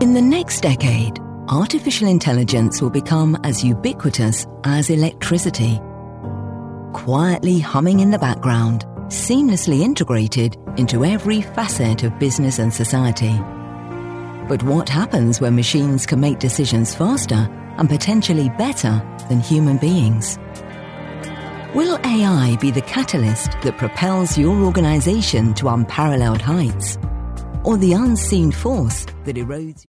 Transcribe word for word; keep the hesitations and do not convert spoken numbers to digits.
In the next decade, artificial intelligence will become as ubiquitous as electricity. Quietly humming in the background, seamlessly integrated into every facet of business and society. But what happens when machines can make decisions faster and potentially better than human beings? Will A I be the catalyst that propels your organization to unparalleled heights, or the unseen force that erodes